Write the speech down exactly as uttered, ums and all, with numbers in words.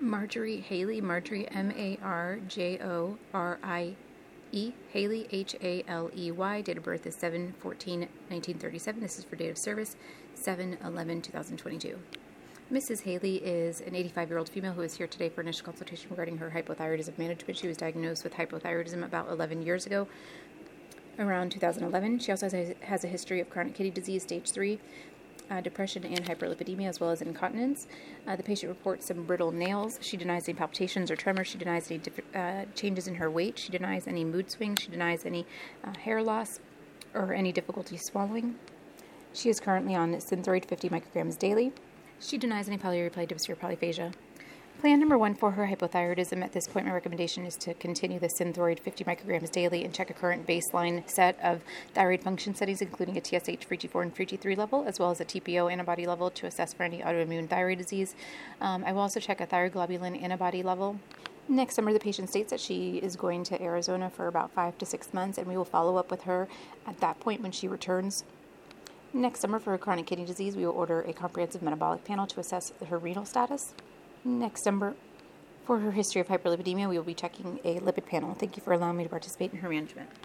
Marjorie Haley, Marjorie, M A R J O R I E, Haley, H A L E Y. Date of birth is seven fourteen nineteen thirty-seven. This is for date of service, seven eleven two thousand twenty-two. Missus Haley is an eighty-five-year-old female who is here today for initial consultation regarding her hypothyroidism management. She was diagnosed with hypothyroidism about eleven years ago, around two thousand eleven. She also has a, has a history of chronic kidney disease, stage three, uh, depression, and hyperlipidemia, as well as incontinence. Uh, the patient reports some brittle nails. She denies any palpitations or tremors. She denies any diff- uh, changes in her weight. She denies any mood swings. She denies any uh, hair loss or any difficulty swallowing. She is currently on Synthroid fifty micrograms daily. She denies any polyurea dipsphere polyphagia. Plan number one for her hypothyroidism at this point, my recommendation is to continue the Synthroid fifty micrograms daily and check a current baseline set of thyroid function settings, including a T S H, free T four, and free T three level, as well as a T P O antibody level to assess for any autoimmune thyroid disease. Um, I will also check a thyroglobulin antibody level. Next summer, the patient states that she is going to Arizona for about five to six months, and we will follow up with her at that point when she returns. Next summer, for her chronic kidney disease, we will order a comprehensive metabolic panel to assess her renal status. Next summer, for her history of hyperlipidemia, we will be checking a lipid panel. Thank you for allowing me to participate in her management.